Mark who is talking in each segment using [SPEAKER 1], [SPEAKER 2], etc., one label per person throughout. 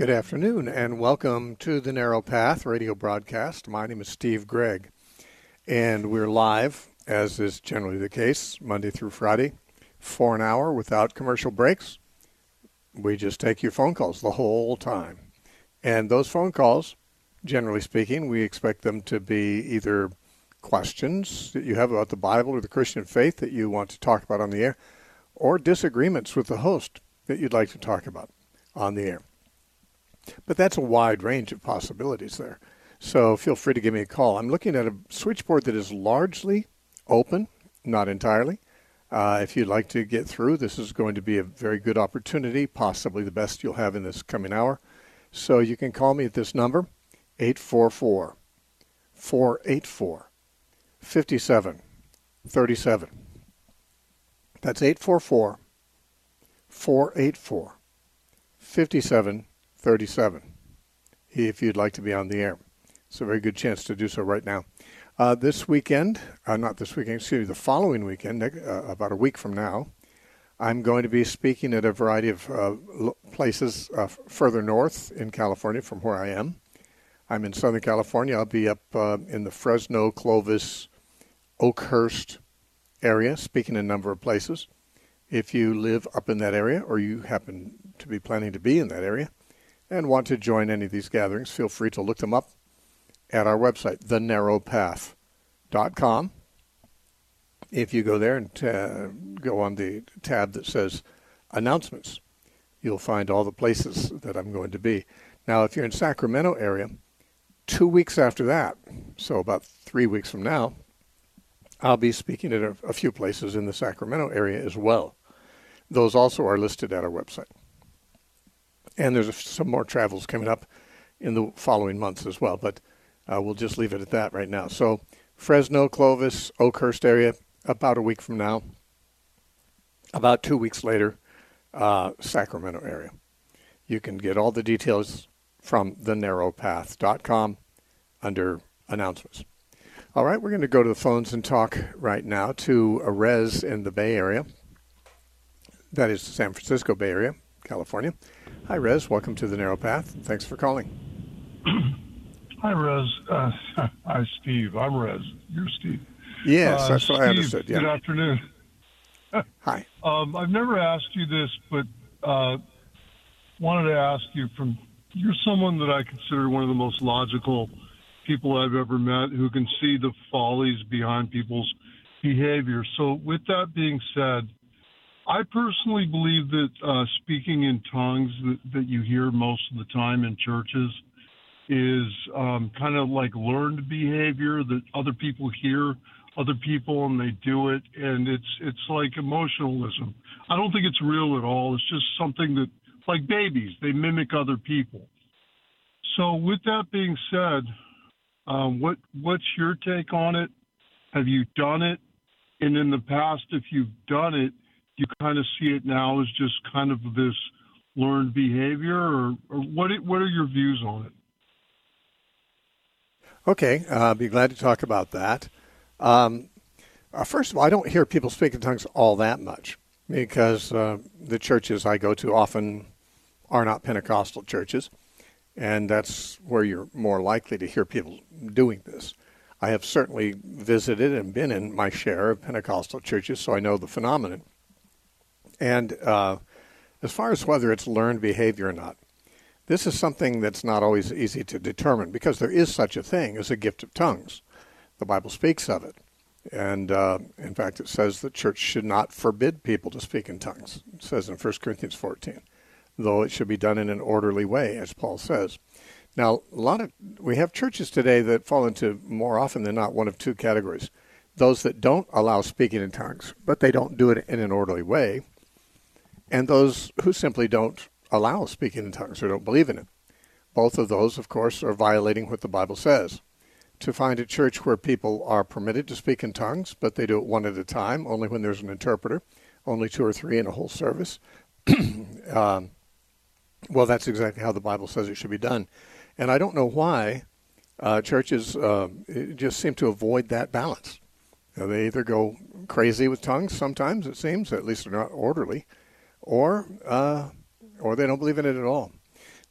[SPEAKER 1] Good afternoon, and welcome to the Narrow Path radio broadcast. My name is Steve Gregg, and we're live, as is generally the case, Monday through Friday, for an hour without commercial breaks. We just take your phone calls the whole time. And those phone calls, generally speaking, we expect them to be either questions that you have about the Bible or the Christian faith that you want to talk about on the air, or disagreements with the host that you'd like to talk about on the air. But that's a wide range of possibilities there. So feel free to give me a call. I'm looking at a switchboard that is largely open, not entirely. If you'd like to get through, this is going to be a very good opportunity, possibly the best you'll have in this coming hour. So you can call me at this number, 844-484-5737. That's 844-484-5737. If you'd like to be on the air. It's a very good chance to do so right now. This weekend, the following weekend, about a week from now, I'm going to be speaking at a variety of places further north in California from where I am. I'm in Southern California. I'll be up in the Fresno, Clovis, Oakhurst area, speaking in a number of places. If you live up in that area or you happen to be planning to be in that area, and want to join any of these gatherings, feel free to look them up at our website, thenarrowpath.com. If you go there and go on the tab that says Announcements, you'll find all the places that I'm going to be. Now, if you're in Sacramento area, 2 weeks after that, so about 3 weeks from now, I'll be speaking at a few places in the Sacramento area as well. Those also are listed at our website. And there's some more travels coming up in the following months as well, but we'll just leave it at that right now. So Fresno, Clovis, Oakhurst area, about a week from now. About 2 weeks later, Sacramento area. You can get all the details from thenarrowpath.com under Announcements. All right, we're going to go to the phones and talk right now to Rez in the Bay Area. That is the San Francisco Bay Area, California. Hi, Rez. Welcome to the Narrow Path. Thanks for calling.
[SPEAKER 2] Hi, Rez. Hi, Steve. I'm Rez. You're Steve.
[SPEAKER 1] Yes, that's what
[SPEAKER 2] Steve,
[SPEAKER 1] I understood. Yeah.
[SPEAKER 2] Good afternoon.
[SPEAKER 1] Hi.
[SPEAKER 2] I've never asked you this, but wanted to ask you you're someone that I consider one of the most logical people I've ever met who can see the follies behind people's behavior. So with that being said, I personally believe that speaking in tongues that you hear most of the time in churches is kind of like learned behavior that other people hear other people and they do it, and it's like emotionalism. I don't think it's real at all. It's just something that, like babies, they mimic other people. So with that being said, what's your take on it? Have you done it? And in the past, if you've done it, you kind of see it now as just kind of this learned behavior, or what are your views on it?
[SPEAKER 1] Okay, I'll be glad to talk about that. First of all, I don't hear people speak in tongues all that much because the churches I go to often are not Pentecostal churches, and that's where you're more likely to hear people doing this. I have certainly visited and been in my share of Pentecostal churches, so I know the phenomenon. And as far as whether it's learned behavior or not, this is something that's not always easy to determine because there is such a thing as a gift of tongues. The Bible speaks of it. And in fact, it says the church should not forbid people to speak in tongues. It says in 1 Corinthians 14, though it should be done in an orderly way, as Paul says. Now, we have churches today that fall into, more often than not, one of two categories. Those that don't allow speaking in tongues, but they don't do it in an orderly way, and those who simply don't allow speaking in tongues or don't believe in it. Both of those, of course, are violating what the Bible says. To find a church where people are permitted to speak in tongues, but they do it one at a time, only when there's an interpreter, only 2 or 3 in a whole service, well, that's exactly how the Bible says it should be done. And I don't know why churches just seem to avoid that balance. You know, they either go crazy with tongues sometimes, it seems, at least they're not orderly, or they don't believe in it at all.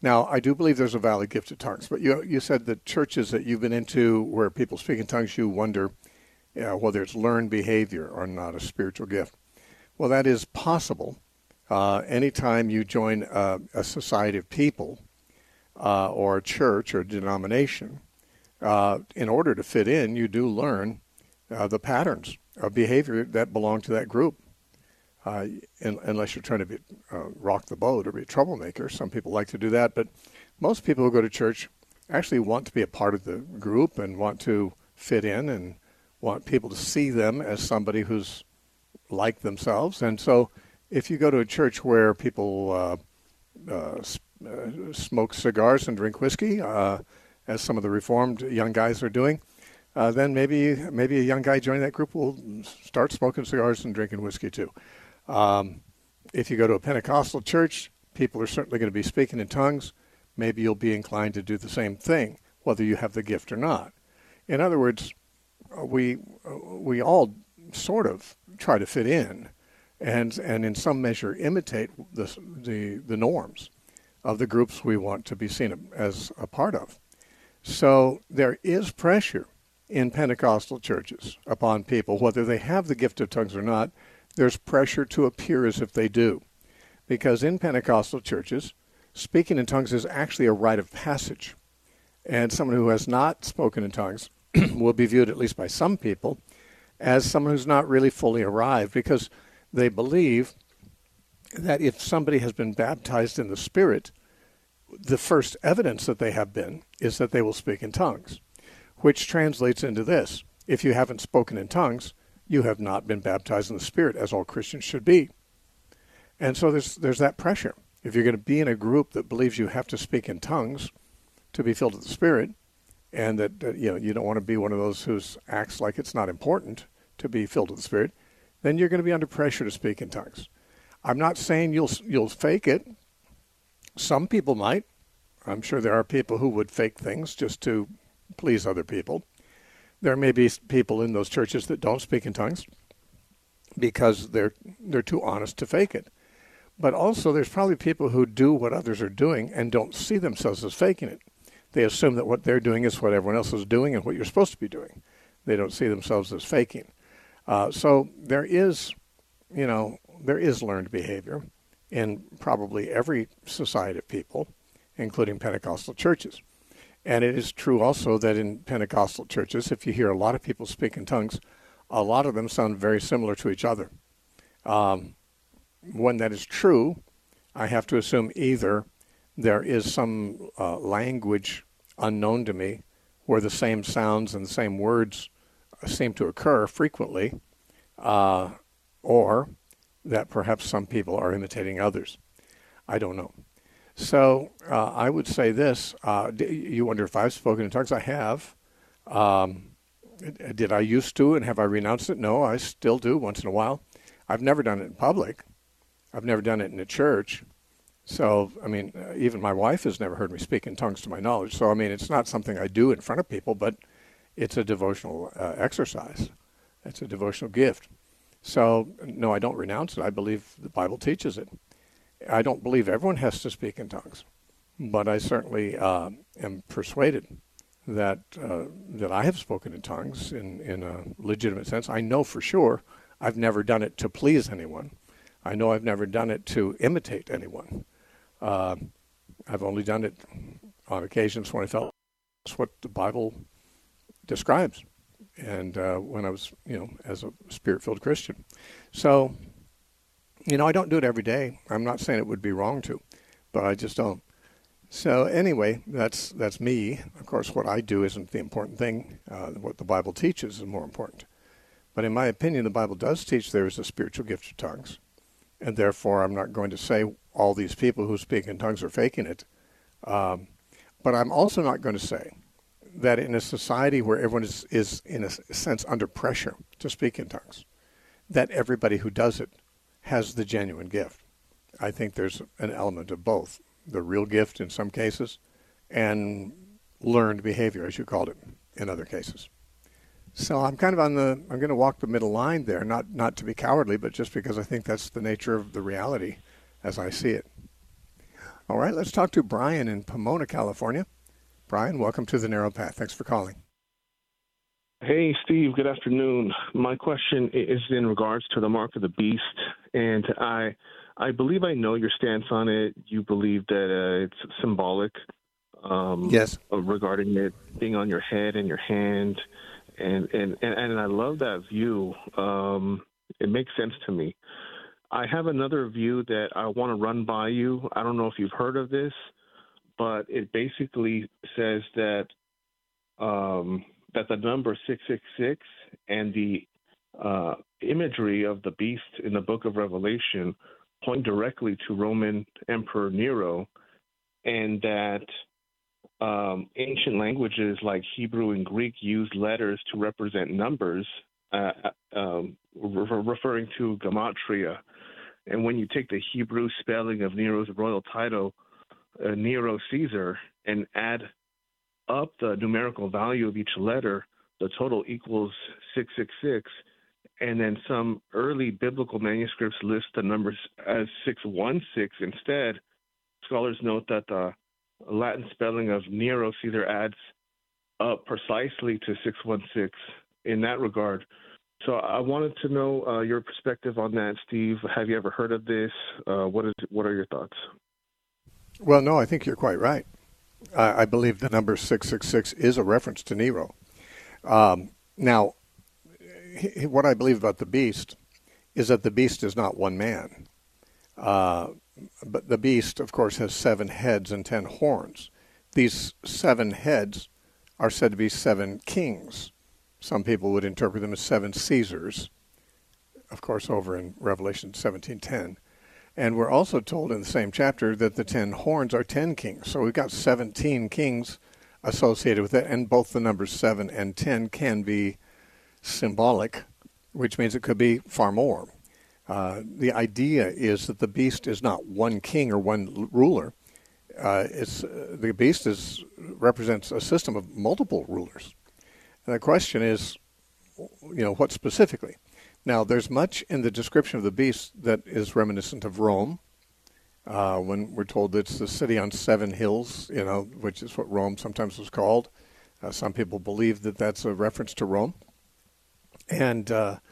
[SPEAKER 1] Now, I do believe there's a valid gift of tongues, but you said that churches that you've been into where people speak in tongues, you wonder whether it's learned behavior or not a spiritual gift. Well, that is possible. Anytime you join a society of people or a church or a denomination, in order to fit in, you do learn the patterns of behavior that belong to that group. Unless you're trying to rock the boat or be a troublemaker. Some people like to do that, but most people who go to church actually want to be a part of the group and want to fit in and want people to see them as somebody who's like themselves. And so if you go to a church where people smoke cigars and drink whiskey, as some of the Reformed young guys are doing, then maybe a young guy joining that group will start smoking cigars and drinking whiskey too. If you go to a Pentecostal church, people are certainly going to be speaking in tongues. Maybe you'll be inclined to do the same thing, whether you have the gift or not. In other words, we all sort of try to fit in, and in some measure imitate the norms of the groups we want to be seen as a part of. So there is pressure in Pentecostal churches upon people, whether they have the gift of tongues or not. There's pressure to appear as if they do. Because in Pentecostal churches, speaking in tongues is actually a rite of passage. And someone who has not spoken in tongues will be viewed, at least by some people, as someone who's not really fully arrived, because they believe that if somebody has been baptized in the Spirit, the first evidence that they have been is that they will speak in tongues, which translates into this. If you haven't spoken in tongues, you have not been baptized in the Spirit, as all Christians should be. And so there's that pressure. If you're going to be in a group that believes you have to speak in tongues to be filled with the Spirit, and that you don't want to be one of those who acts like it's not important to be filled with the Spirit, then you're going to be under pressure to speak in tongues. I'm not saying you'll fake it. Some people might. I'm sure there are people who would fake things just to please other people. There may be people in those churches that don't speak in tongues because they're too honest to fake it. But also there's probably people who do what others are doing and don't see themselves as faking it. They assume that what they're doing is what everyone else is doing and what you're supposed to be doing. They don't see themselves as faking. So there is learned behavior in probably every society of people, including Pentecostal churches. And it is true also that in Pentecostal churches, if you hear a lot of people speak in tongues, a lot of them sound very similar to each other. When that is true, I have to assume either there is some language unknown to me where the same sounds and the same words seem to occur frequently, or that perhaps some people are imitating others. I don't know. So I would say this. You wonder if I've spoken in tongues? I have. Did I used to, and have I renounced it? No, I still do once in a while. I've never done it in public. I've never done it in a church. So, I mean, even my wife has never heard me speak in tongues to my knowledge. So, I mean, it's not something I do in front of people, but it's a devotional exercise. It's a devotional gift. So, no, I don't renounce it. I believe the Bible teaches it. I don't believe everyone has to speak in tongues, but I certainly am persuaded that I have spoken in tongues in a legitimate sense. I know for sure I've never done it to please anyone. I know I've never done it to imitate anyone. I've only done it on occasions when I felt that's what the Bible describes, and when I was, as a Spirit-filled Christian. So, I don't do it every day. I'm not saying it would be wrong to, but I just don't. So anyway, that's me. Of course, what I do isn't the important thing. What the Bible teaches is more important. But in my opinion, the Bible does teach there is a spiritual gift of tongues. And therefore, I'm not going to say all these people who speak in tongues are faking it. But I'm also not going to say that in a society where everyone is in a sense under pressure to speak in tongues, that everybody who does it has the genuine gift. I think there's an element of both, the real gift in some cases and learned behavior, as you called it, in other cases. So I'm kind of I'm going to walk the middle line there, not to be cowardly, but just because I think that's the nature of the reality as I see it. All right, let's talk to Brian in Pomona, California. Brian, welcome to The Narrow Path. Thanks for calling.
[SPEAKER 3] Hey, Steve. Good afternoon. My question is in regards to the mark of the beast, and I believe I know your stance on it. You believe that it's symbolic,
[SPEAKER 1] Yes.
[SPEAKER 3] regarding it being on your head and your hand, and I love that view. It makes sense to me. I have another view that I want to run by you. I don't know if you've heard of this, but it basically says that that the number 666 and the imagery of the beast in the book of Revelation point directly to Roman Emperor Nero, and that ancient languages like Hebrew and Greek use letters to represent numbers, referring to gematria. And when you take the Hebrew spelling of Nero's royal title, Nero Caesar, and add up the numerical value of each letter, the total equals 666. And then some early biblical manuscripts list the numbers as 616 instead. Scholars note that the Latin spelling of Nero Caesar adds up precisely to 616 in that regard. So I wanted to know your perspective on that, Steve. Have you ever heard of this? What are your thoughts?
[SPEAKER 1] Well, no, I think you're quite right. I believe the number 666 is a reference to Nero. Now, what I believe about the beast is that the beast is not one man. But the beast, of course, has 7 heads and 10 horns. These 7 heads are said to be 7 kings. Some people would interpret them as 7 Caesars, of course, over in Revelation 17:10. And we're also told in the same chapter that the 10 horns are 10 kings. So we've got 17 kings associated with it, and both the numbers 7 and 10 can be symbolic, which means it could be far more. The idea is that the beast is not one king or one ruler. The beast represents a system of multiple rulers. And the question is, what specifically? Now, there's much in the description of the beast that is reminiscent of Rome. When we're told it's the city on 7 hills, which is what Rome sometimes was called. Some people believe that that's a reference to Rome. And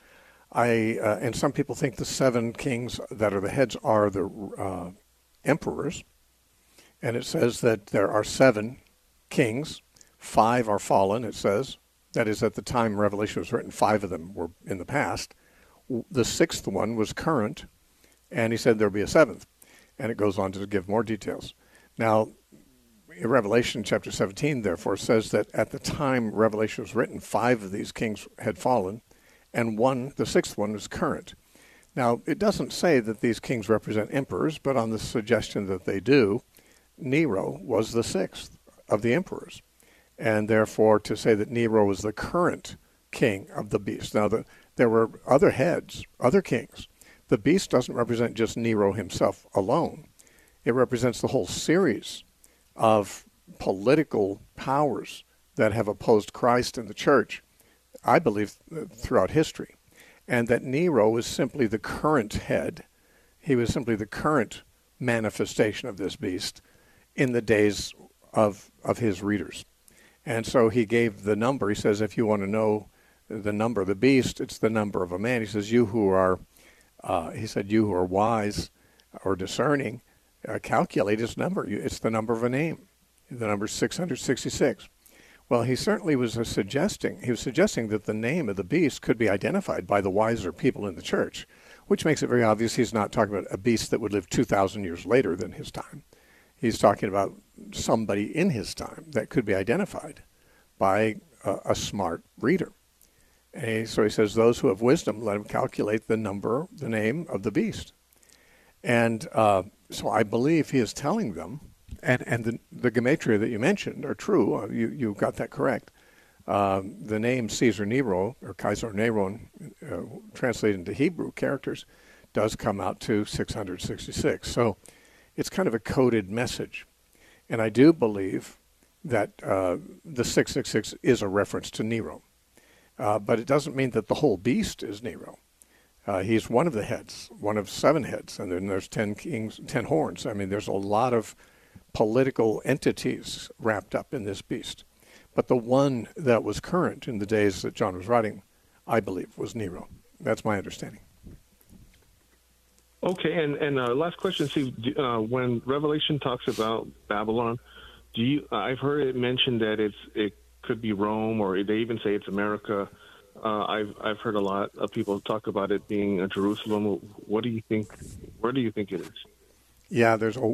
[SPEAKER 1] and some people think the 7 kings that are the heads are the emperors. And it says that there are 7 kings, 5 are fallen, it says. That is, at the time Revelation was written, 5 of them were in the past. The 6th one was current, and he said there'll be a 7th. And it goes on to give more details. Now, in Revelation chapter 17, therefore, says that at the time Revelation was written, 5 of these kings had fallen, and the 6th one was current. Now, it doesn't say that these kings represent emperors, but on the suggestion that they do, Nero was the 6th of the emperors. And therefore, to say that Nero was the current king of the beast. Now, there were other heads, other kings. The beast doesn't represent just Nero himself alone. It represents the whole series of political powers that have opposed Christ and the church, I believe, throughout history. And that Nero is simply the current head. He was simply the current manifestation of this beast in the days of his readers. And so he gave the number. He says, if you want to know the number of the beast, it's the number of a man. He says, you who are wise or discerning, calculate his number. It's the number of a name. The number is 666. Well, he certainly was suggesting that the name of the beast could be identified by the wiser people in the church, which makes it very obvious he's not talking about a beast that would live 2,000 years later than his time. He's talking about somebody in his time that could be identified by a smart reader. And so he says, those who have wisdom, let them calculate the name of the beast. And so I believe he is telling them, and the gematria that you mentioned are true. You got that correct. The name Caesar Nero, or Kaiser Neron, translated into Hebrew characters, does come out to 666. So it's kind of a coded message. And I do believe that the 666 is a reference to Nero. But it doesn't mean that the whole beast is Nero. He's one of the heads, one of 7 heads, and then there's 10 kings, 10 horns. I mean, there's a lot of political entities wrapped up in this beast. But the one that was current in the days that John was writing, I believe, was Nero. That's my understanding.
[SPEAKER 3] Okay, and last question, Steve. When Revelation talks about Babylon, I've heard it mentioned that it could be Rome, or they even say it's America. I've heard a lot of people talk about it being Jerusalem. What do you think? Where do you think it is?
[SPEAKER 1] Yeah, there's a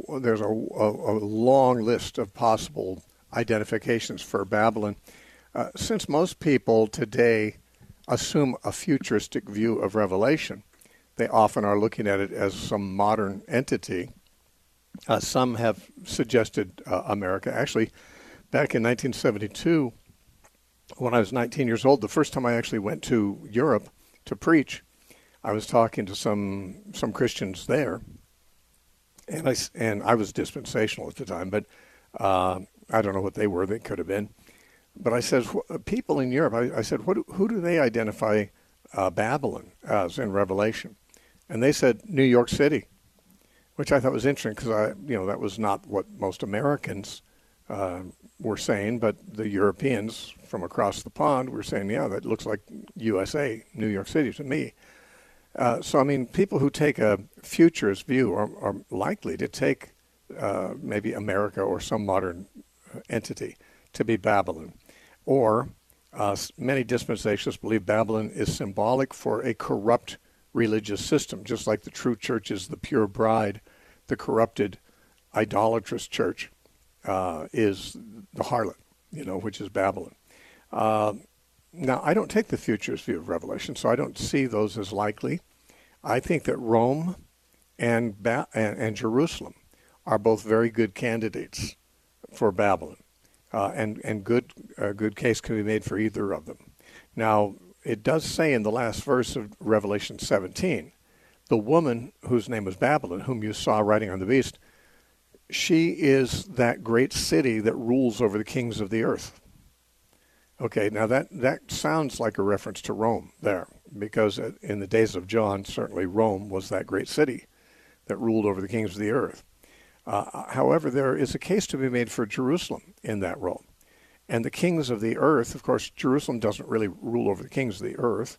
[SPEAKER 1] long list of possible identifications for Babylon. Since most people today assume a futuristic view of Revelation, they often are looking at it as some modern entity. Some have suggested America. Actually, back in 1972, when I was 19 years old, the first time I actually went to Europe to preach, I was talking to some Christians there, and I was dispensational at the time, but I don't know what they were. They could have been. But I said, people in Europe, I said, who do they identify Babylon as in Revelation? And they said New York City, which I thought was interesting because that was not what most Americans were saying, but the Europeans from across the pond were saying, yeah, that looks like USA, New York City to me. So, I mean, people who take a futurist view are likely to take maybe America or some modern entity to be Babylon. Or many dispensationalists believe Babylon is symbolic for a corrupt religious system, just like the true church is the pure bride. The corrupted, idolatrous church is the harlot, which is Babylon. Now, I don't take the futurist view of Revelation, so I don't see those as likely. I think that Rome and Jerusalem are both very good candidates for Babylon, and good case can be made for either of them. Now, it does say in the last verse of Revelation 17, the woman whose name was Babylon, whom you saw riding on the beast, she is that great city that rules over the kings of the earth. Okay, now that sounds like a reference to Rome there, because in the days of John, certainly Rome was that great city that ruled over the kings of the earth. However, there is a case to be made for Jerusalem in that role. And the kings of the earth, of course, Jerusalem doesn't really rule over the kings of the earth,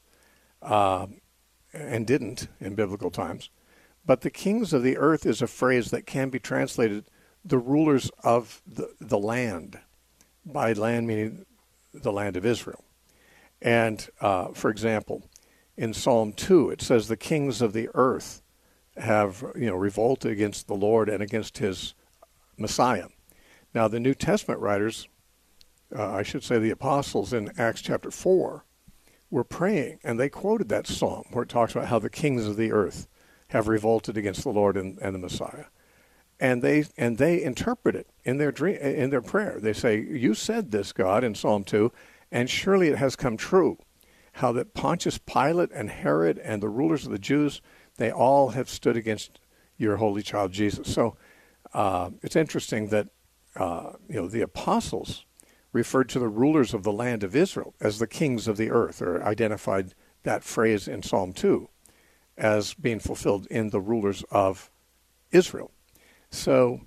[SPEAKER 1] and didn't in biblical times. But the kings of the earth is a phrase that can be translated the rulers of the land, by land meaning the land of Israel. And, for example, in Psalm 2, it says the kings of the earth have revolted against the Lord and against his Messiah. Now, the New Testament writers, I should say the apostles in Acts chapter 4, were praying, and they quoted that psalm where it talks about how the kings of the earth have revolted against the Lord and the Messiah. And they interpret it in their prayer. They say, you said this, God, in Psalm 2, and surely it has come true, how that Pontius Pilate and Herod and the rulers of the Jews, they all have stood against your holy child Jesus. So it's interesting that the apostles referred to the rulers of the land of Israel as the kings of the earth, or identified that phrase in Psalm 2 as being fulfilled in the rulers of Israel. So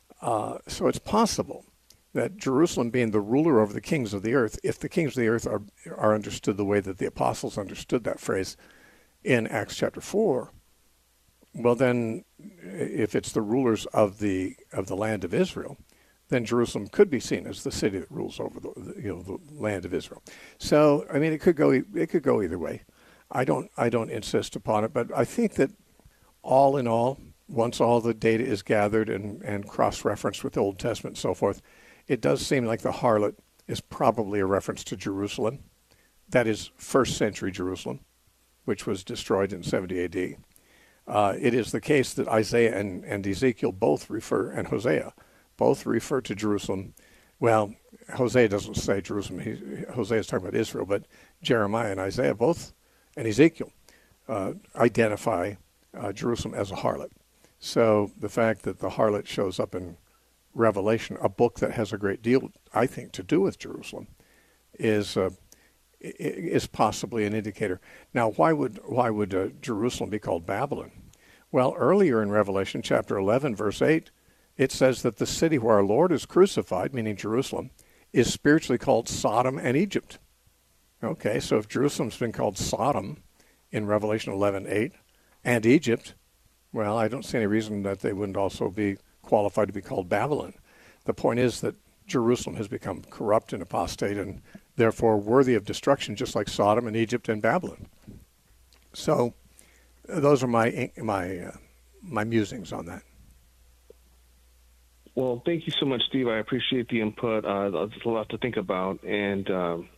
[SPEAKER 1] it's possible that Jerusalem being the ruler over the kings of the earth, if the kings of the earth are understood the way that the apostles understood that phrase in Acts chapter 4, well then, if it's the rulers of the land of Israel, then Jerusalem could be seen as the city that rules over the land of Israel. So, I mean, it could go either way. I don't insist upon it, but I think that all in all, once all the data is gathered and cross-referenced with the Old Testament and so forth, it does seem like the harlot is probably a reference to Jerusalem. That is first century Jerusalem, which was destroyed in 70 A.D. It is the case that Isaiah and Ezekiel both refer, and Hosea, both refer to Jerusalem. Well, Hosea doesn't say Jerusalem. Hosea is talking about Israel, but Jeremiah and Isaiah both, and Ezekiel, identify Jerusalem as a harlot. So the fact that the harlot shows up in Revelation, a book that has a great deal, I think, to do with Jerusalem, is possibly an indicator. Now, why would Jerusalem be called Babylon? Well, earlier in Revelation, chapter 11, verse 8, it says that the city where our Lord is crucified, meaning Jerusalem, is spiritually called Sodom and Egypt. Okay, so if Jerusalem's been called Sodom in Revelation 11:8 and Egypt, well, I don't see any reason that they wouldn't also be qualified to be called Babylon. The point is that Jerusalem has become corrupt and apostate and therefore worthy of destruction, just like Sodom and Egypt and Babylon. So those are my musings on that.
[SPEAKER 3] Well, thank you so much, Steve. I appreciate the input. There's a lot to think about. And,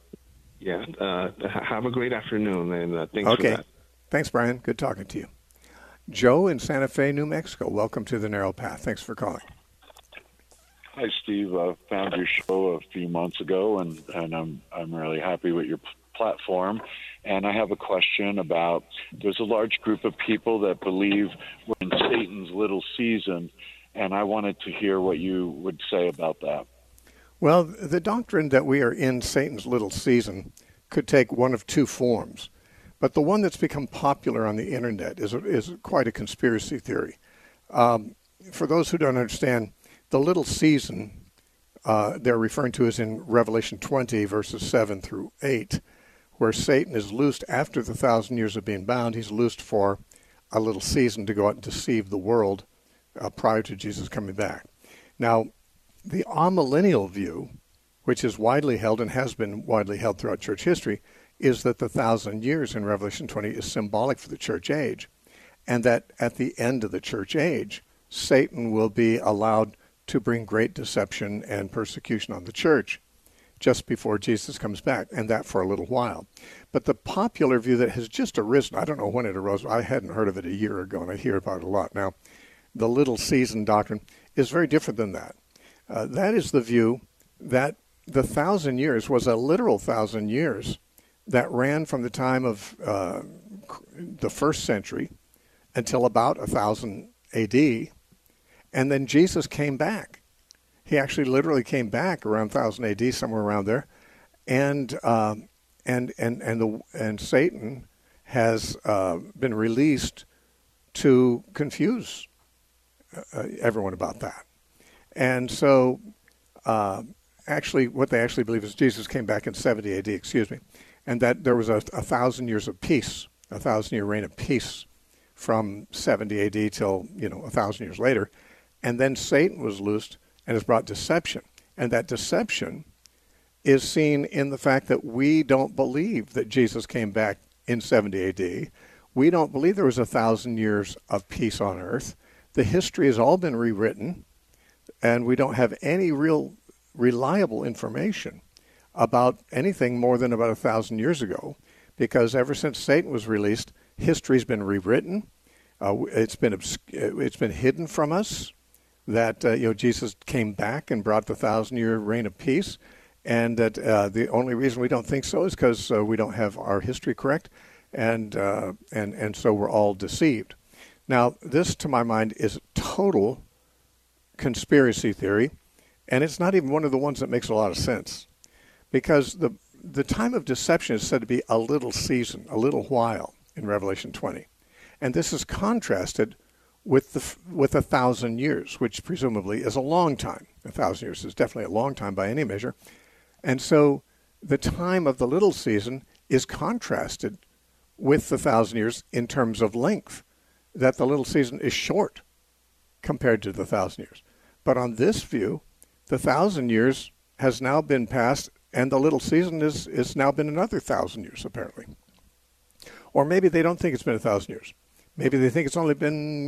[SPEAKER 3] have a great afternoon. And thanks for that.
[SPEAKER 1] Thanks, Brian. Good talking to you. Joe in Santa Fe, New Mexico. Welcome to The Narrow Path. Thanks for calling.
[SPEAKER 4] Hi, Steve. I found your show a few months ago, and I'm really happy with your platform. And I have a question about, there's a large group of people that believe we're in Satan's little season, and I wanted to hear what you would say about that.
[SPEAKER 1] Well, the doctrine that we are in Satan's little season could take one of two forms. But the one that's become popular on the internet is quite a conspiracy theory. For those who don't understand, the little season they're referring to is in Revelation 20, verses 7 through 8, where Satan is loosed after the 1,000 years of being bound. He's loosed for a little season to go out and deceive the world prior to Jesus coming back. Now, the amillennial view, which is widely held and has been widely held throughout church history, is that the 1,000 years in Revelation 20 is symbolic for the church age, and that at the end of the church age, Satan will be allowed to bring great deception and persecution on the church just before Jesus comes back, and that for a little while. But the popular view that has just arisen, I don't know when it arose, I hadn't heard of it a year ago, and I hear about it a lot now, the little season doctrine is very different than that. That is the view that the 1,000 years was a literal 1,000 years that ran from the time of the first century until about 1000 A.D., and then Jesus came back. He actually literally came back around 1000 A.D., somewhere around there, and Satan has been released to confuse everyone about that. And so, actually, what they actually believe is Jesus came back in 70 A.D., and that there was a 1,000 years of peace, a 1,000-year reign of peace from 70 A.D. till, 1,000 years later. And then Satan was loosed and has brought deception. And that deception is seen in the fact that we don't believe that Jesus came back in 70 A.D. We don't believe there was 1,000 years of peace on earth. The history has all been rewritten, and we don't have any real reliable information about anything more than about 1,000 years ago, because ever since Satan was released, history's been rewritten. It's been hidden from us that Jesus came back and brought the 1,000-year reign of peace, and that the only reason we don't think so is because we don't have our history correct, and so we're all deceived. Now, this, to my mind, is total conspiracy theory, and it's not even one of the ones that makes a lot of sense, because the time of deception is said to be a little season, a little while in Revelation 20, and this is contrasted with 1,000 years, which presumably is a long time. 1,000 years is definitely a long time by any measure, and so the time of the little season is contrasted with the 1,000 years in terms of length, that the little season is short compared to the 1,000 years. But on this view, the 1,000 years has now been passed, and the little season is now been another 1,000 years, apparently. Or maybe they don't think it's been 1,000 years. Maybe they think it's only been,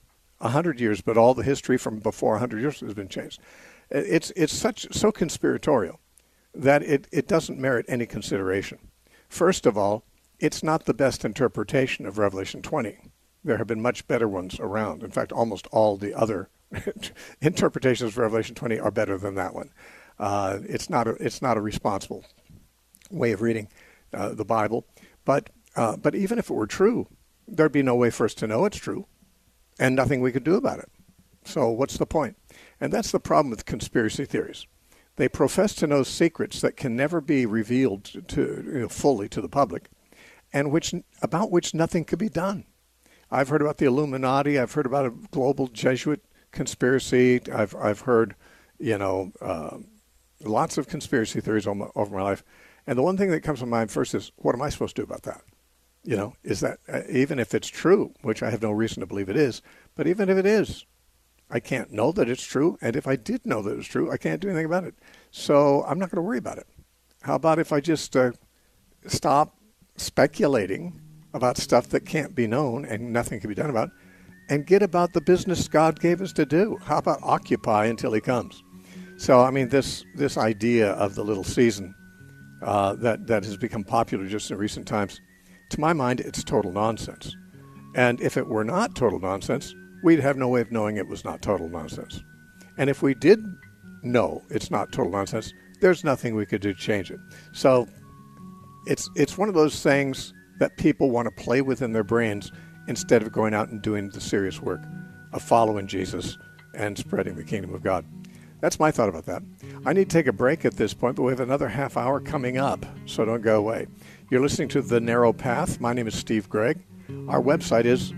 [SPEAKER 1] 100 years, but all the history from before 100 years has been changed. It's so conspiratorial that it doesn't merit any consideration. First of all, it's not the best interpretation of Revelation 20. There have been much better ones around. In fact, almost all the other interpretations of Revelation 20 are better than that one. It's not a responsible way of reading the Bible. But even if it were true, there'd be no way for us to know it's true, and nothing we could do about it. So what's the point? And that's the problem with conspiracy theories. They profess to know secrets that can never be revealed to fully to the public, and about which nothing could be done. I've heard about the Illuminati. I've heard about a global Jesuit conspiracy. I've heard, lots of conspiracy theories over my life. And the one thing that comes to mind first is, what am I supposed to do about that? Is that, even if it's true, which I have no reason to believe it is, but even if it is, I can't know that it's true. And if I did know that it's true, I can't do anything about it. So I'm not going to worry about it. How about if I just stop speculating about stuff that can't be known and nothing can be done about, and get about the business God gave us to do? How about occupy until he comes? So, I mean, this idea of the little season that has become popular just in recent times, to my mind, it's total nonsense. And if it were not total nonsense, we'd have no way of knowing it was not total nonsense. And if we did know it's not total nonsense, there's nothing we could do to change it. So it's one of those things that people want to play with in their brains instead of going out and doing the serious work of following Jesus and spreading the kingdom of God. That's my thought about that. I need to take a break at this point, but we have another half hour coming up, so don't go away. You're listening to The Narrow Path. My name is Steve Gregg. Our website is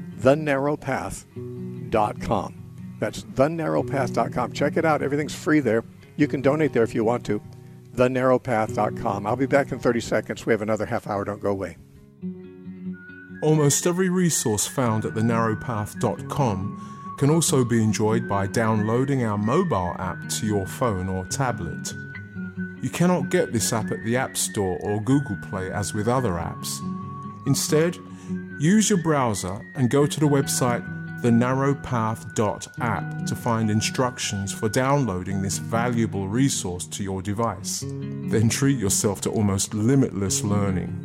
[SPEAKER 1] thenarrowpath.com. That's thenarrowpath.com. Check it out. Everything's free there. You can donate there if you want to. thenarrowpath.com. I'll be back in 30 seconds. We have another half hour. Don't go away.
[SPEAKER 5] Almost every resource found at thenarrowpath.com can also be enjoyed by downloading our mobile app to your phone or tablet. You cannot get this app at the App Store or Google Play as with other apps. Instead, use your browser and go to the website thenarrowpath.app to find instructions for downloading this valuable resource to your device. Then treat yourself to almost limitless learning.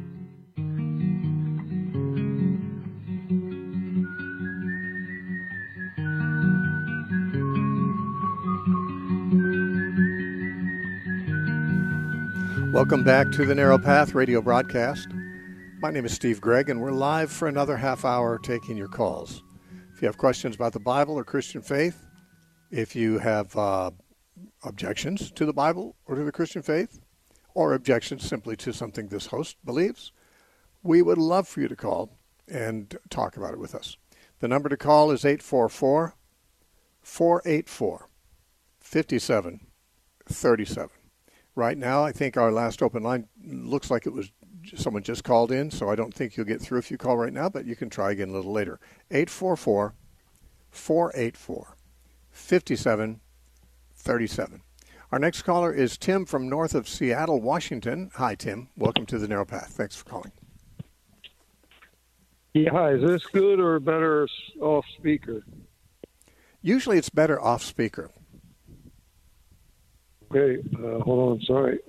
[SPEAKER 1] Welcome back to the Narrow Path radio broadcast. My name is Steve Gregg, and we're live for another half hour taking your calls. If you have questions about the Bible or Christian faith, if you have objections to the Bible or to the Christian faith, or objections simply to something this host believes, we would love for you to call and talk about it with us. The number to call is 844-484-5737. Right now, I think our last open line looks like it was someone just called in, so I don't think you'll get through if you call right now, but you can try again a little later. 844-484-5737. Our next caller is Tim from north of Seattle, Washington. Hi, Tim. Welcome to the Narrow Path. Thanks for calling.
[SPEAKER 6] Yeah, hi. Is this good or better off speaker?
[SPEAKER 1] Usually it's better off speaker.
[SPEAKER 6] Okay, hold on, sorry.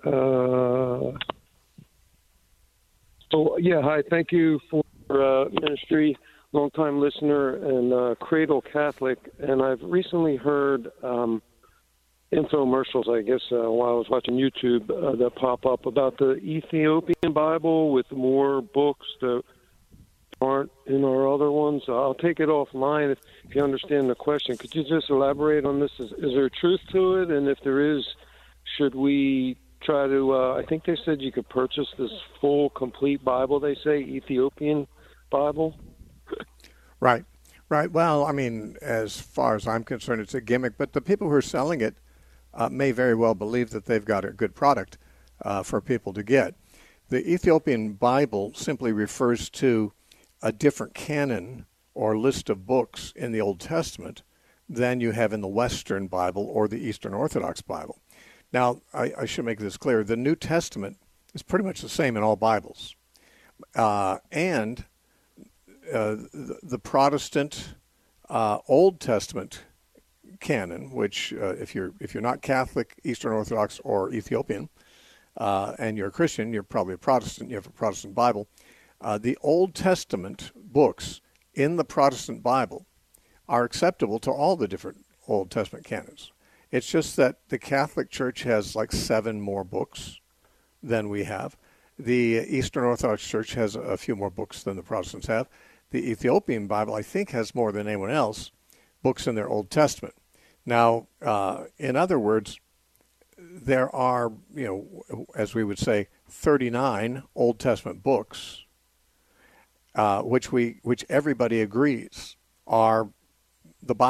[SPEAKER 6] Hi, thank you for ministry, long-time listener and Cradle Catholic, and I've recently heard infomercials, I guess, while I was watching YouTube that pop up about the Ethiopian Bible with more books that aren't in our other ones. I'll take it offline if you understand the question. Could you just elaborate on this? Is there truth to it? And if there is, should we try to, I think they said you could purchase this full, complete Bible, they say, Ethiopian Bible?
[SPEAKER 1] Right. Well, I mean, as far as I'm concerned, it's a gimmick, but the people who are selling it may very well believe that they've got a good product for people to get. The Ethiopian Bible simply refers to a different canon or list of books in the Old Testament than you have in the Western Bible or the Eastern Orthodox Bible. Now, I should make this clear. The New Testament is pretty much the same in all Bibles. And the Protestant Old Testament canon, which if you're not Catholic, Eastern Orthodox, or Ethiopian, and you're a Christian, you're probably a Protestant, you have a Protestant Bible, the Old Testament books in the Protestant Bible are acceptable to all the different Old Testament canons. It's just that the Catholic Church has like 7 more books than we have. The Eastern Orthodox Church has a few more books than the Protestants have. The Ethiopian Bible, I think, has more than anyone else books in their Old Testament. Now, in other words, there are, as we would say, 39 Old Testament books, which everybody agrees are the Bible.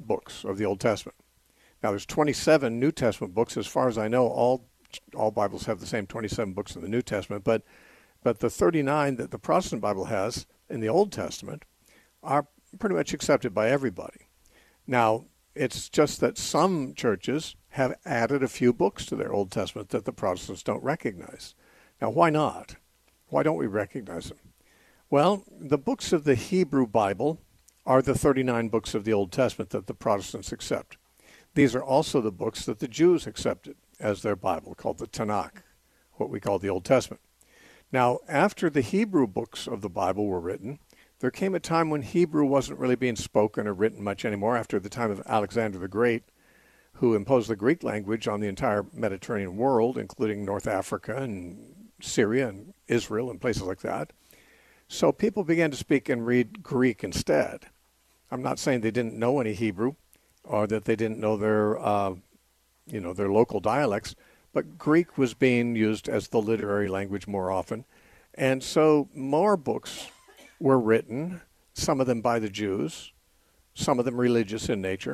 [SPEAKER 1] books of the Old Testament. Now, there's 27 New Testament books. As far as I know, all Bibles have the same 27 books in the New Testament, but the 39 that the Protestant Bible has in the Old Testament are pretty much accepted by everybody. Now, it's just that some churches have added a few books to their Old Testament that the Protestants don't recognize. Now, why not? Why don't we recognize them? Well, the books of the Hebrew Bible are the 39 books of the Old Testament that the Protestants accept. These are also the books that the Jews accepted as their Bible, called the Tanakh, what we call the Old Testament. Now, after the Hebrew books of the Bible were written, there came a time when Hebrew wasn't really being spoken or written much anymore, after the time of Alexander the Great, who imposed the Greek language on the entire Mediterranean world, including North Africa and Syria and Israel and places like that. So people began to speak and read Greek instead. I'm not saying they didn't know any Hebrew or that they didn't know their local dialects, but Greek was being used as the literary language more often. And so more books were written, some of them by the Jews, some of them religious in nature,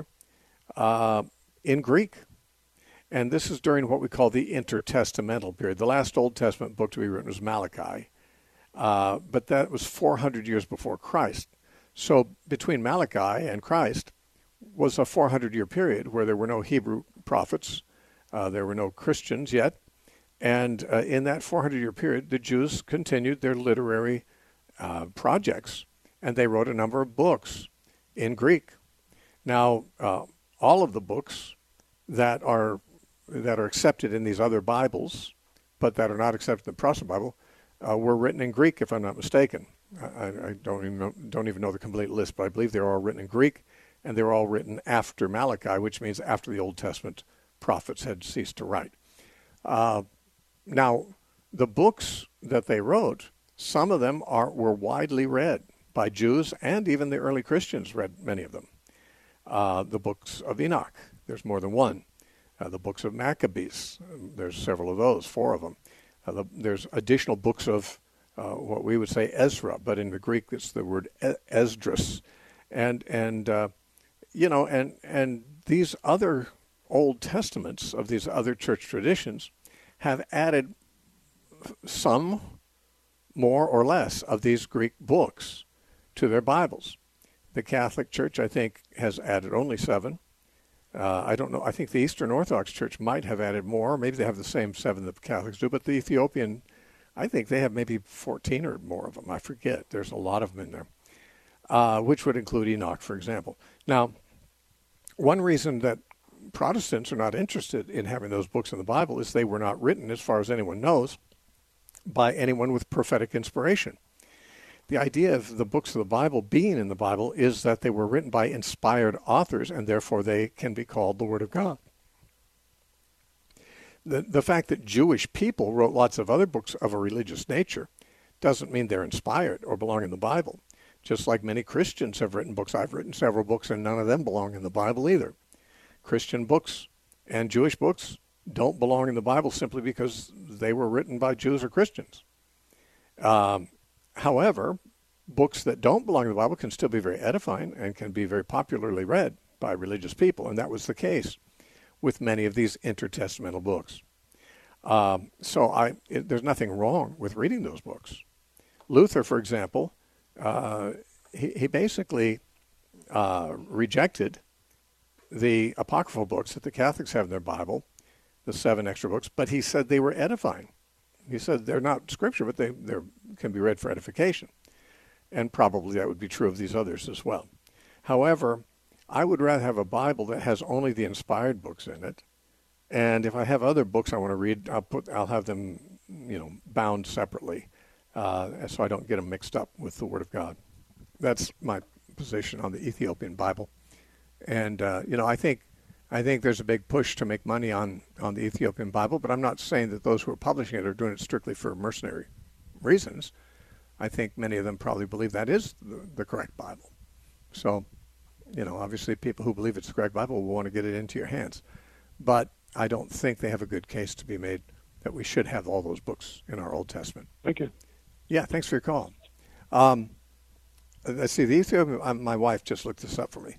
[SPEAKER 1] in Greek. And this is during what we call the intertestamental period. The last Old Testament book to be written was Malachi, but that was 400 years before Christ. So between Malachi and Christ was a 400-year period where there were no Hebrew prophets, there were no Christians yet, and in that 400-year period, the Jews continued their literary projects, and they wrote a number of books in Greek. Now, all of the books that are accepted in these other Bibles, but that are not accepted in the Protestant Bible, were written in Greek, if I'm not mistaken. I don't even know the complete list, but I believe they're all written in Greek, and they're all written after Malachi, which means after the Old Testament prophets had ceased to write. Now, the books that they wrote, some of them were widely read by Jews, and even the early Christians read many of them. The books of Enoch, there's more than one. The books of Maccabees, there's several of those, 4 of them. There's additional books of what we would say Ezra, but in the Greek it's the word Esdras. And these other Old Testaments of these other church traditions have added some more or less of these Greek books to their Bibles. The Catholic Church, I think, has added only 7. I don't know. I think the Eastern Orthodox Church might have added more. Maybe they have the same 7 that the Catholics do. But the Ethiopian, I think they have maybe 14 or more of them. I forget. There's a lot of them in there, which would include Enoch, for example. Now, one reason that Protestants are not interested in having those books in the Bible is they were not written, as far as anyone knows, by anyone with prophetic inspiration. The idea of the books of the Bible being in the Bible is that they were written by inspired authors, and therefore they can be called the Word of God. The fact that Jewish people wrote lots of other books of a religious nature doesn't mean they're inspired or belong in the Bible. Just like many Christians have written books. I've written several books, and none of them belong in the Bible either. Christian books and Jewish books don't belong in the Bible simply because they were written by Jews or Christians. However, books that don't belong in the Bible can still be very edifying and can be very popularly read by religious people, and that was the case with many of these intertestamental books. There's nothing wrong with reading those books. Luther, for example, he basically rejected the apocryphal books that the Catholics have in their Bible, the 7 extra books, but he said they were edifying. He said they're not scripture, but they can be read for edification. And probably that would be true of these others as well. However, I would rather have a Bible that has only the inspired books in it. And if I have other books I want to read, I'll have them, bound separately, so I don't get them mixed up with the Word of God. That's my position on the Ethiopian Bible. And I think there's a big push to make money on the Ethiopian Bible, but I'm not saying that those who are publishing it are doing it strictly for mercenary reasons. I think many of them probably believe that is the correct Bible. So, obviously people who believe it's the correct Bible will want to get it into your hands. But I don't think they have a good case to be made that we should have all those books in our Old Testament.
[SPEAKER 6] Thank you.
[SPEAKER 1] Yeah, thanks for your call. Let's see, the Ethiopian, my wife just looked this up for me.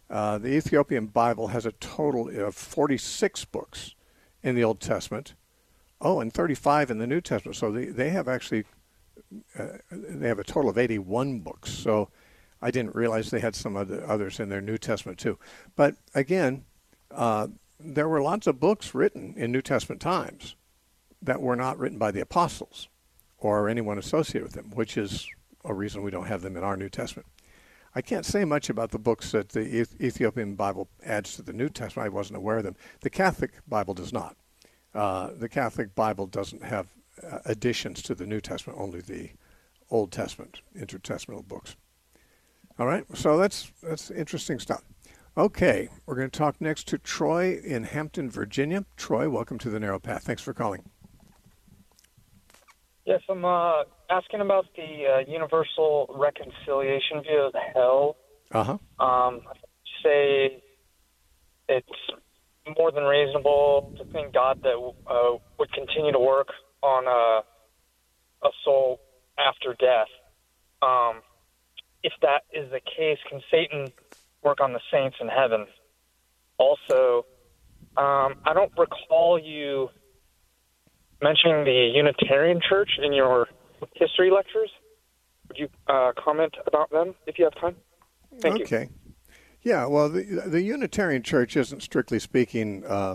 [SPEAKER 1] The Ethiopian Bible has a total of 46 books in the Old Testament. Oh, and 35 in the New Testament. So they have actually they have a total of 81 books. So I didn't realize they had some others in their New Testament too. But again, there were lots of books written in New Testament times that were not written by the apostles or anyone associated with them, which is a reason we don't have them in our New Testament. I can't say much about the books that the Ethiopian Bible adds to the New Testament. I wasn't aware of them. The Catholic Bible does not. The Catholic Bible doesn't have additions to the New Testament, only the Old Testament, intertestamental books. All right, so that's interesting stuff. Okay, we're going to talk next to Troy in Hampton, Virginia. Troy, welcome to the Narrow Path. Thanks for calling.
[SPEAKER 7] Yes, I'm asking about the universal reconciliation view of hell. Say it's more than reasonable to think God that would continue to work on a soul after death. If that is the case, can Satan work on the saints in heaven? Also, I don't recall you mentioning the Unitarian Church in your history lectures. Would you comment about them if you have time? Thank you.
[SPEAKER 1] Okay. Yeah, well, the Unitarian Church isn't strictly speaking a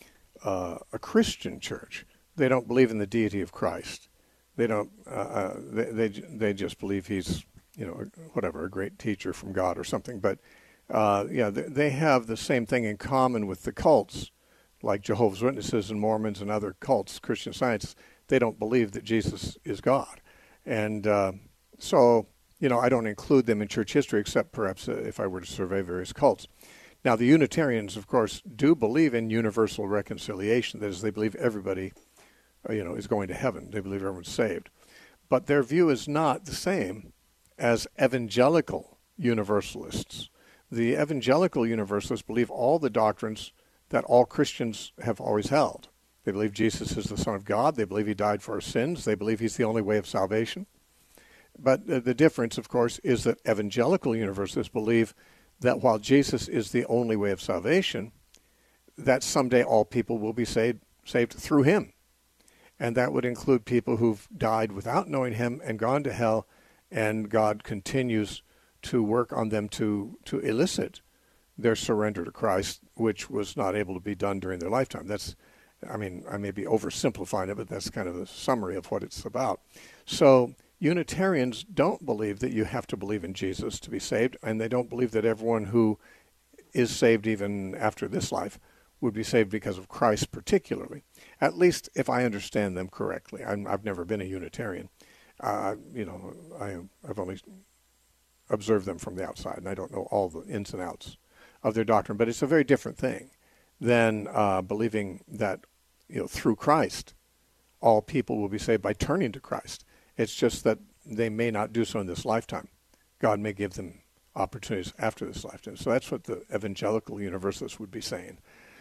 [SPEAKER 1] Christian church. They don't believe in the deity of Christ. They don't. They just believe he's, whatever, a great teacher from God or something. But they have the same thing in common with the cults, like Jehovah's Witnesses and Mormons and other cults, Christian Science. They don't believe that Jesus is God, and so I don't include them in church history, except perhaps if I were to survey various cults. Now, the Unitarians, of course, do believe in universal reconciliation. That is, they believe everybody, is going to heaven. They believe everyone's saved. But their view is not the same as evangelical universalists. The evangelical universalists believe all the doctrines that all Christians have always held. They believe Jesus is the Son of God. They believe he died for our sins. They believe he's the only way of salvation. But the difference, of course, is that evangelical universalists believe that while Jesus is the only way of salvation, that someday all people will be saved through him. And that would include people who've died without knowing him and gone to hell, and God continues to work on them to elicit their surrender to Christ, which was not able to be done during their lifetime. I may be oversimplifying it, but that's kind of the summary of what it's about. So Unitarians don't believe that you have to believe in Jesus to be saved, and they don't believe that everyone who is saved even after this life would be saved because of Christ particularly. At least if I understand them correctly. I've never been a Unitarian. I've only observed them from the outside, and I don't know all the ins and outs of their doctrine. But it's a very different thing than believing that through Christ all people will be saved by turning to Christ. It's just that they may not do so in this lifetime. God may give them opportunities after this lifetime. So that's what the evangelical universalists would be saying.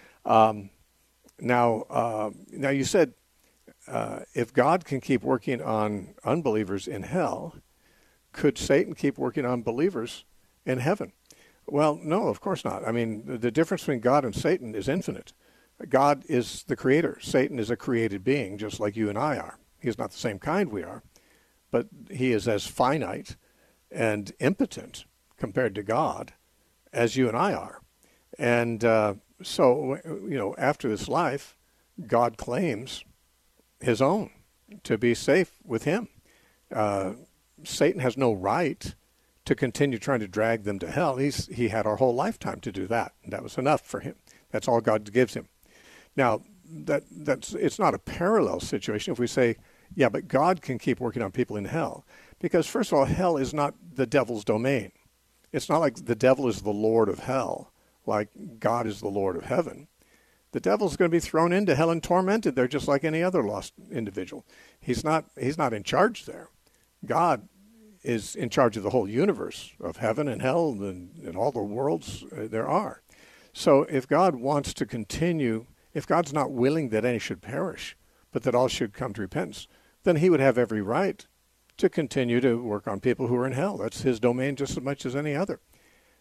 [SPEAKER 1] Now you said if God can keep working on unbelievers in hell, could Satan keep working on believers in heaven? Well, no, of course not. I mean, the difference between God and Satan is infinite. God is the creator. Satan is a created being, just like you and I are. He's not the same kind we are, but he is as finite and impotent compared to God as you and I are. And so, after this life, God claims his own to be safe with him. Satan has no right to continue trying to drag them to hell. He had our whole lifetime to do that, and that was enough for him. That's all God gives him. Now, it's not a parallel situation if we say, yeah, but God can keep working on people in hell. Because, first of all, hell is not the devil's domain. It's not like the devil is the Lord of hell, like God is the Lord of heaven. The devil's going to be thrown into hell and tormented there just like any other lost individual. He's not in charge there. God is in charge of the whole universe of heaven and hell and all the worlds there are. So if God wants to continue, if God's not willing that any should perish, but that all should come to repentance, then he would have every right to continue to work on people who are in hell. That's his domain just as much as any other.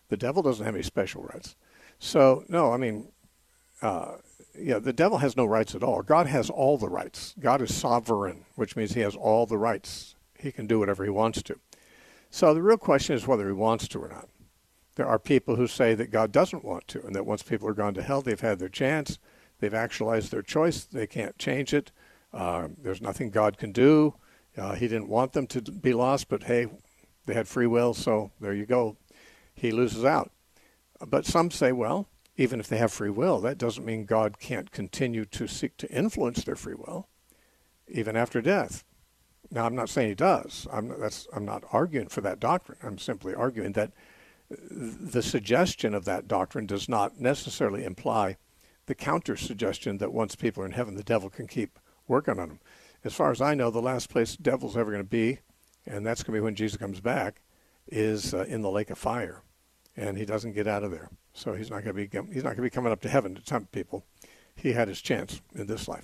[SPEAKER 1] The devil doesn't have any special rights. So, no, I mean, the devil has no rights at all. God has all the rights. God is sovereign, which means he has all the rights. He can do whatever he wants to. So the real question is whether he wants to or not. There are people who say that God doesn't want to, and that once people are gone to hell, they've had their chance, they've actualized their choice, they can't change it, there's nothing God can do. He didn't want them to be lost, but hey, they had free will, so there you go. He loses out. But some say, well, even if they have free will, that doesn't mean God can't continue to seek to influence their free will, even after death. Now, I'm not saying he does. I'm not arguing for that doctrine. I'm simply arguing that the suggestion of that doctrine does not necessarily imply the counter-suggestion that once people are in heaven, the devil can keep working on them. As far as I know, the last place the devil's ever going to be, and that's going to be when Jesus comes back, is in the lake of fire, and he doesn't get out of there. So he's not going to be coming up to heaven to tempt people. He had his chance in this life.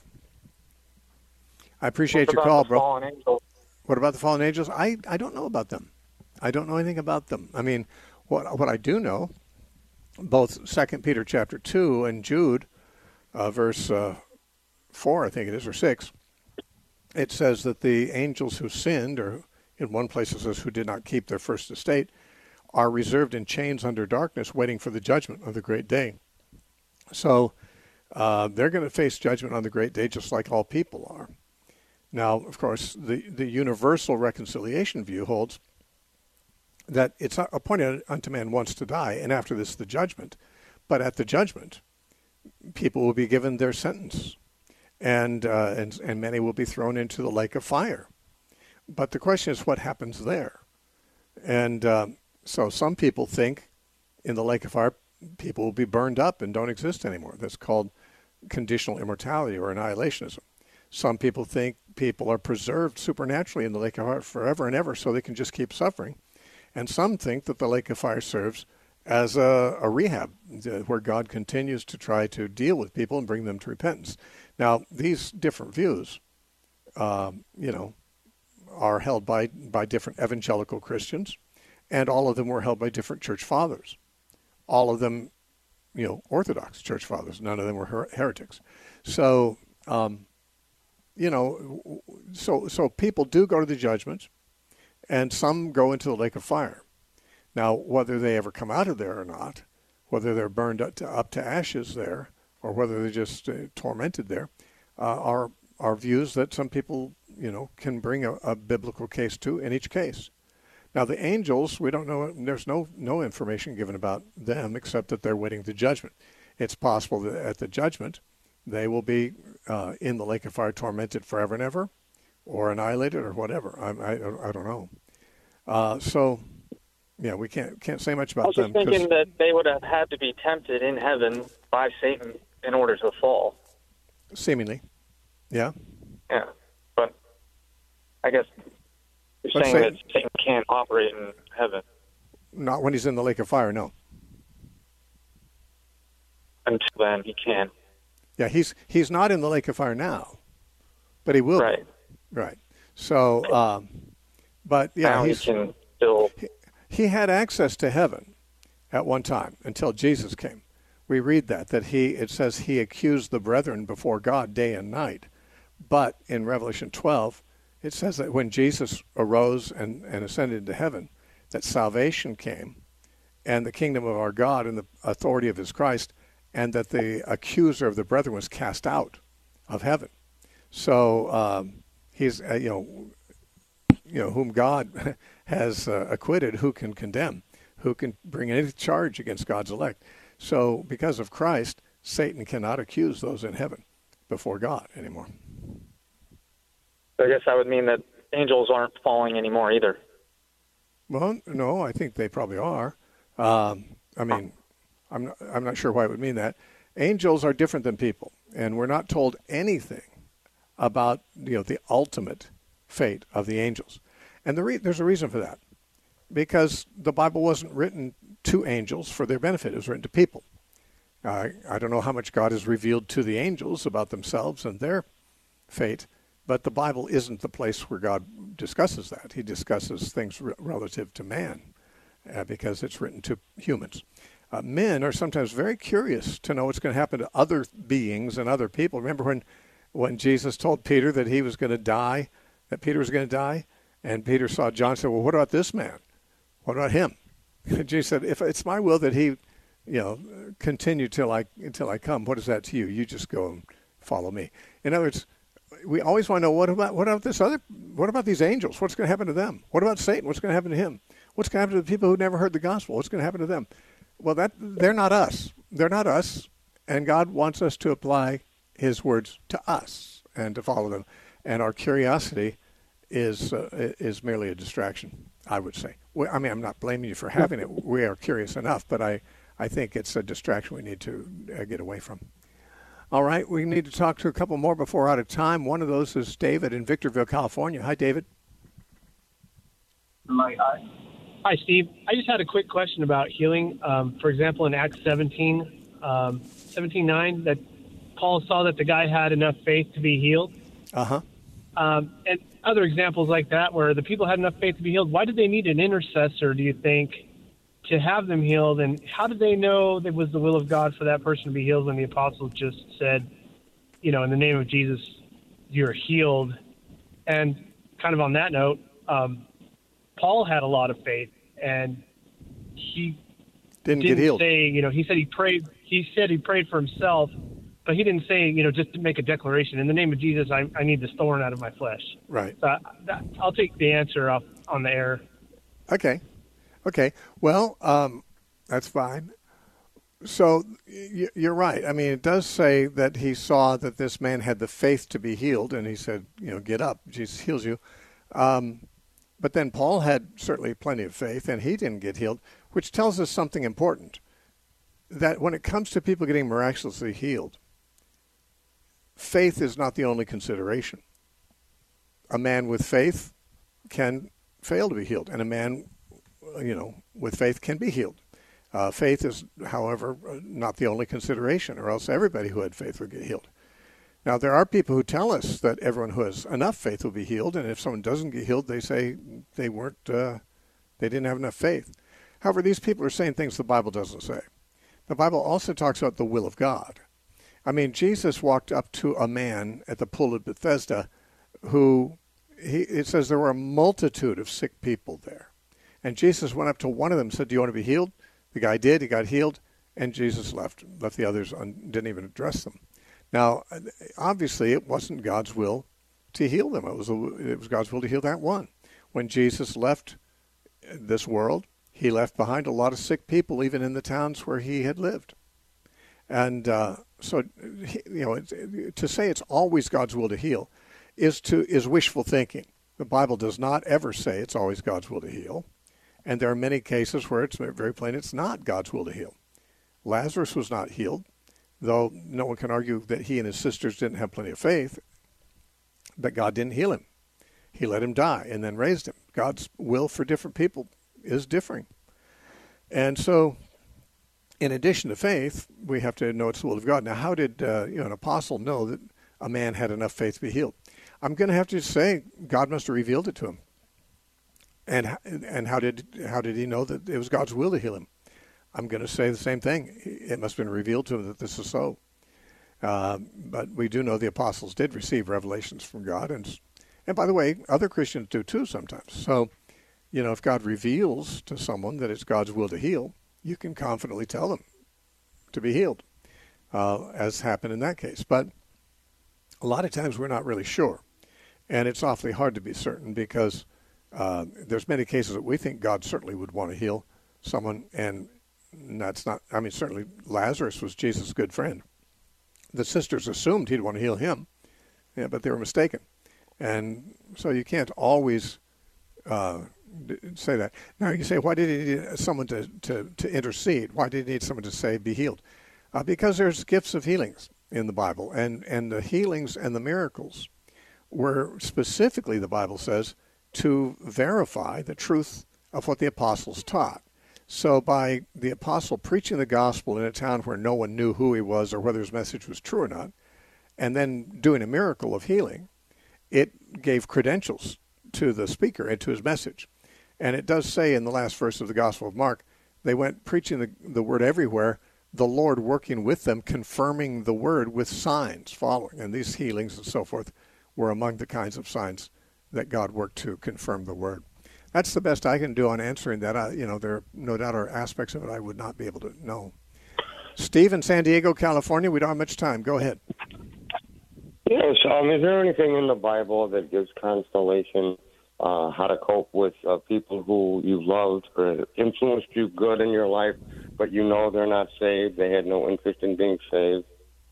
[SPEAKER 1] I appreciate your call, bro. What about the fallen angels? I don't know about them. I don't know anything about them. I mean, what I do know, both 2 Peter chapter 2 and Jude, verse 4, I think it is, or 6, it says that the angels who sinned, or in one place it says who did not keep their first estate, are reserved in chains under darkness, waiting for the judgment of the great day. So they're going to face judgment on the great day just like all people are. Now, of course, the universal reconciliation view holds that it's appointed unto man once to die, and after this the judgment. But at the judgment, people will be given their sentence, and many will be thrown into the lake of fire. But the question is, what happens there? And so some people think in the lake of fire, people will be burned up and don't exist anymore. That's called conditional immortality or annihilationism. Some people think people are preserved supernaturally in the lake of fire forever and ever so they can just keep suffering. And some think that the lake of fire serves as a rehab where God continues to try to deal with people and bring them to repentance. Now, these different views, are held by different evangelical Christians, and all of them were held by different church fathers. All of them, Orthodox church fathers. None of them were heretics. So, so people do go to the judgment, and some go into the lake of fire. Now, whether they ever come out of there or not, whether they're burned up to ashes there, or whether they're just tormented there, are views that some people, can bring a biblical case to in each case. Now, the angels, we don't know. There's no information given about them except that they're waiting the judgment. It's possible that at the judgment, they will be in the lake of fire, tormented forever and ever, or annihilated, or whatever. I don't know. So, yeah, we can't say much about them.
[SPEAKER 7] I was just thinking that they would have had to be tempted in heaven by Satan in order to fall.
[SPEAKER 1] Seemingly, yeah.
[SPEAKER 7] Yeah, but I guess you're saying that Satan can't operate in heaven.
[SPEAKER 1] Not when he's in the lake of fire, no.
[SPEAKER 7] Until then, he can.
[SPEAKER 1] Yeah, he's not in the lake of fire now, but he will.
[SPEAKER 7] Right.
[SPEAKER 1] Be. Right. So, but yeah,
[SPEAKER 7] now he can still.
[SPEAKER 1] He had access to heaven at one time until Jesus came. We read that it says he accused the brethren before God day and night. But in Revelation 12, it says that when Jesus arose and ascended into heaven, that salvation came and the kingdom of our God and the authority of his Christ, and that the accuser of the brethren was cast out of heaven. So he's, whom God has acquitted, who can condemn? Who can bring any charge against God's elect? So because of Christ, Satan cannot accuse those in heaven before God anymore.
[SPEAKER 7] I guess that would mean that angels aren't falling anymore either.
[SPEAKER 1] Well, no, I think they probably are. I'm not sure why it would mean that. Angels are different than people, and we're not told anything about the ultimate fate of the angels. And there's a reason for that, because the Bible wasn't written to angels for their benefit. It was written to people. I don't know how much God has revealed to the angels about themselves and their fate, but the Bible isn't the place where God discusses that. He discusses things relative to man. because it's written to humans. Men are sometimes very curious to know what's going to happen to other beings and other people. Remember when Jesus told Peter that he was going to die, that Peter was going to die, and Peter saw John and said, well, what about this man? What about him? And Jesus said, if it's my will that he, continue until I come, what is that to you? You just go and follow me. In other words, we always want to know what about these angels? What's going to happen to them? What about Satan? What's going to happen to him? What's going to happen to the people who never heard the gospel? What's going to happen to them? Well, they're not us. They're not us, and God wants us to apply his words to us and to follow them. And our curiosity is merely a distraction, I would say. I'm not blaming you for having it. We are curious enough, but I think it's a distraction we need to get away from. All right, we need to talk to a couple more before we're out of time. One of those is David in Victorville, California. Hi, David.
[SPEAKER 8] Hi, Steve. I just had a quick question about healing. For example, in Acts 17:9, that Paul saw that the guy had enough faith to be healed.
[SPEAKER 1] Uh-huh.
[SPEAKER 8] And other examples like that where the people had enough faith to be healed. Why did they need an intercessor, do you think, to have them healed? And how did they know that it was the will of God for that person to be healed when the apostles just said, in the name of Jesus, you're healed? And kind of on that note, Paul had a lot of faith, and he
[SPEAKER 1] didn't get healed.
[SPEAKER 8] Say, he said he prayed. He said he prayed for himself, but he didn't say, just to make a declaration in the name of Jesus. I need this thorn out of my flesh.
[SPEAKER 1] Right.
[SPEAKER 8] So I'll take the answer off on the air.
[SPEAKER 1] Okay. Well, that's fine. So you're right. I mean, it does say that he saw that this man had the faith to be healed, and he said, get up. Jesus heals you. But then Paul had certainly plenty of faith, and he didn't get healed, which tells us something important, that when it comes to people getting miraculously healed, faith is not the only consideration. A man with faith can fail to be healed, and a man, with faith can be healed. Faith is, however, not the only consideration, or else everybody who had faith would get healed. Now, there are people who tell us that everyone who has enough faith will be healed, and if someone doesn't get healed, they say they didn't have enough faith. However, these people are saying things the Bible doesn't say. The Bible also talks about the will of God. I mean, Jesus walked up to a man at the pool of Bethesda it says there were a multitude of sick people there. And Jesus went up to one of them and said, do you want to be healed? The guy did. He got healed, and Jesus left the others, didn't even address them. Now, obviously, it wasn't God's will to heal them. It was God's will to heal that one. When Jesus left this world, he left behind a lot of sick people, even in the towns where he had lived. And so, to say it's always God's will to heal is wishful thinking. The Bible does not ever say it's always God's will to heal. And there are many cases where it's very plain it's not God's will to heal. Lazarus was not healed, though no one can argue that he and his sisters didn't have plenty of faith, but God didn't heal him. He let him die and then raised him. God's will for different people is differing. And so, in addition to faith, we have to know it's the will of God. Now, how did an apostle know that a man had enough faith to be healed? I'm going to have to say God must have revealed it to him. And how did he know that it was God's will to heal him? I'm going to say the same thing. It must have been revealed to him that this is so. But we do know the apostles did receive revelations from God. And by the way, other Christians do too sometimes. So, if God reveals to someone that it's God's will to heal, you can confidently tell them to be healed, as happened in that case. But a lot of times we're not really sure. And it's awfully hard to be certain because there's many cases that we think God certainly would want to heal someone, and that's not, certainly Lazarus was Jesus' good friend. The sisters assumed he'd want to heal him, but they were mistaken. And so you can't always say that. Now you say, why did he need someone to intercede? Why did he need someone to say, be healed? Because there's gifts of healings in the Bible, and the healings and the miracles were specifically, the Bible says, to verify the truth of what the apostles taught. So by the apostle preaching the gospel in a town where no one knew who he was or whether his message was true or not, and then doing a miracle of healing, it gave credentials to the speaker and to his message. And it does say in the last verse of the Gospel of Mark, they went preaching the word everywhere, the Lord working with them, confirming the word with signs following. And these healings and so forth were among the kinds of signs that God worked to confirm the word. That's the best I can do on answering that. There no doubt are aspects of it I would not be able to know. Steve in San Diego, California, we don't have much time. Go ahead.
[SPEAKER 9] Yes, is there anything in the Bible that gives consolation how to cope with people who you loved or influenced you good in your life, but you know they're not saved, they had no interest in being saved?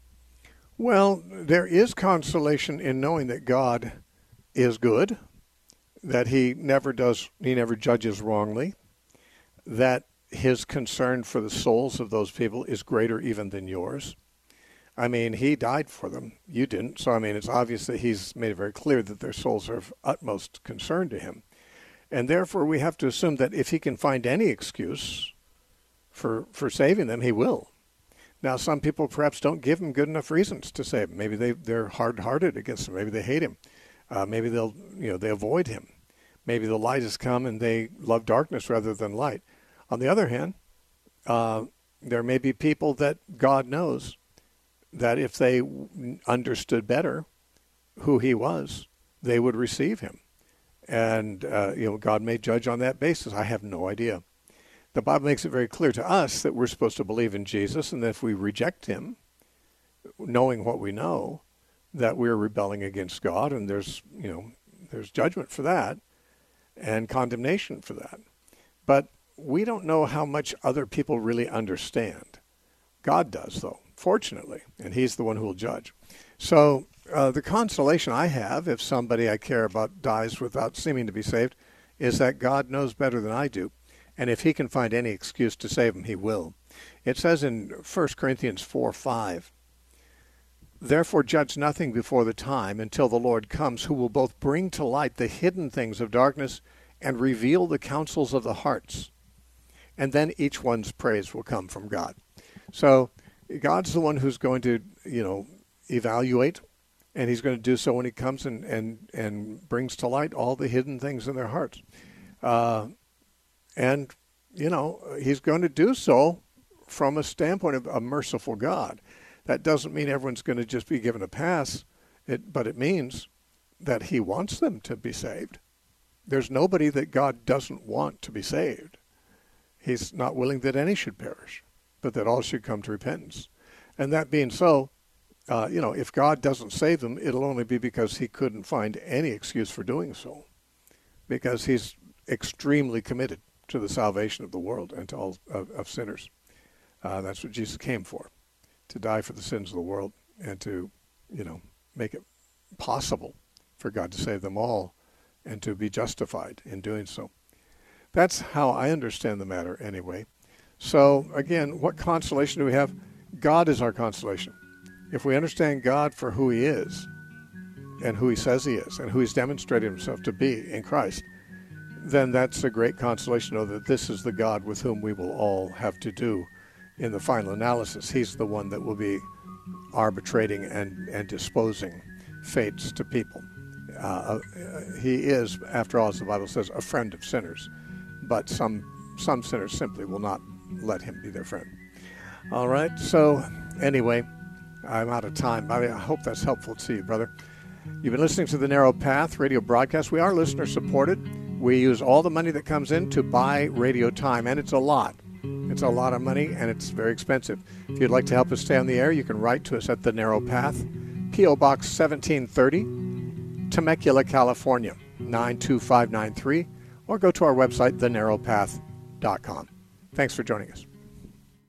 [SPEAKER 1] Well, there is consolation in knowing that God is good, that he never judges wrongly, that his concern for the souls of those people is greater even than yours. I mean, he died for them. You didn't. So, I mean, it's obvious that he's made it very clear that their souls are of utmost concern to him. And therefore, we have to assume that if he can find any excuse for saving them, he will. Now, some people perhaps don't give him good enough reasons to save him. Maybe they're hard-hearted against him. Maybe they hate him. Maybe they avoid him. Maybe the light has come and they love darkness rather than light. On the other hand, there may be people that God knows that if they understood better who he was, they would receive him. And, God may judge on that basis. I have no idea. The Bible makes it very clear to us that we're supposed to believe in Jesus, and that if we reject him, knowing what we know, that we're rebelling against God, and there's judgment for that and condemnation for that. But we don't know how much other people really understand. God does, though, fortunately, and he's the one who will judge. So the consolation I have, if somebody I care about dies without seeming to be saved, is that God knows better than I do. And if he can find any excuse to save him, he will. It says in 1 Corinthians 4:5, "Therefore judge nothing before the time until the Lord comes, who will both bring to light the hidden things of darkness and reveal the counsels of the hearts. And then each one's praise will come from God." So God's the one who's going to, evaluate, and he's going to do so when he comes and brings to light all the hidden things in their hearts. And he's going to do so from a standpoint of a merciful God. That doesn't mean everyone's going to just be given a pass, but it means that he wants them to be saved. There's nobody that God doesn't want to be saved. He's not willing that any should perish, but that all should come to repentance. And that being so, if God doesn't save them, it'll only be because he couldn't find any excuse for doing so, because he's extremely committed to the salvation of the world and to all of sinners. That's what Jesus came for, to die for the sins of the world and to, make it possible for God to save them all and to be justified in doing so. That's how I understand the matter anyway. So, again, what consolation do we have? God is our consolation. If we understand God for who he is and who he says he is and who he's demonstrated himself to be in Christ, then that's a great consolation to know that this is the God with whom we will all have to do in the final analysis. He's the one that will be arbitrating and disposing fates to people. He is, after all, as the Bible says, a friend of sinners. But some sinners simply will not let him be their friend. All right, so anyway, I'm out of time. I hope that's helpful to you, brother. You've been listening to the Narrow Path radio broadcast. We are listener-supported. We use all the money that comes in to buy radio time, and it's a lot. It's a lot of money, and it's very expensive. If you'd like to help us stay on the air, you can write to us at The Narrow Path, P.O. Box 1730, Temecula, California, 92593, or go to our website, thenarrowpath.com. Thanks for joining us.